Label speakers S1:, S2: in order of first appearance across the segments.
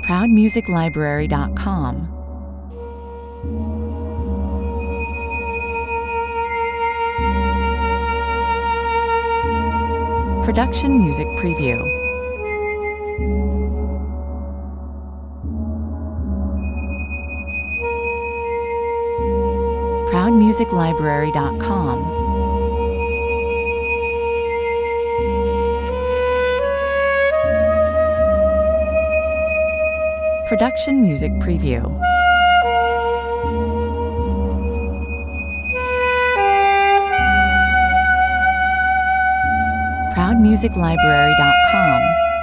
S1: ProudMusicLibrary.com. Production Music Preview. ProudMusicLibrary.com. Production Music Preview. ProudMusicLibrary.com.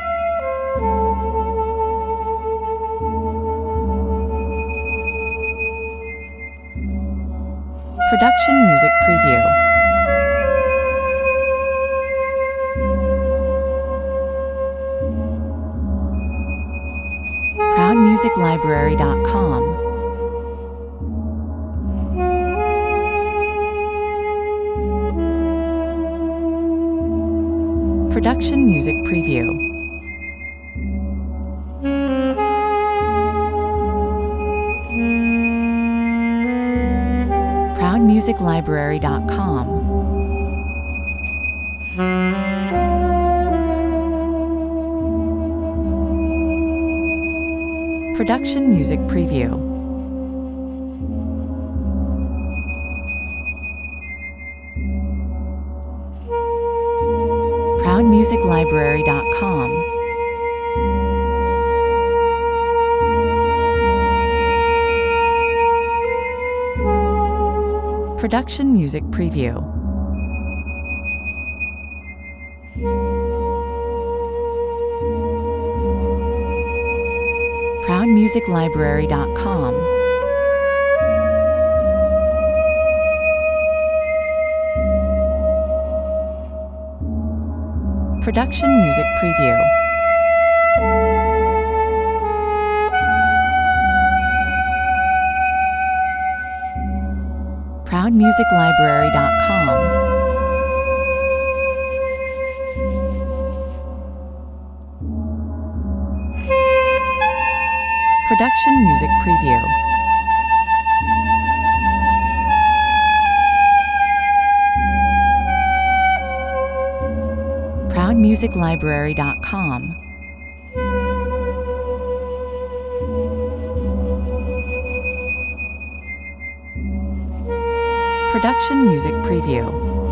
S1: Production Music Preview. ProudMusicLibrary.com. Production Music Preview. ProudMusicLibrary.com. Production Music Preview. ProudMusicLibrary.com. Production Music Preview. ProudMusicLibrary.com. Production Music Preview. ProudMusicLibrary.com. Production Music Preview. ProudMusicLibrary.com. Production Music Preview.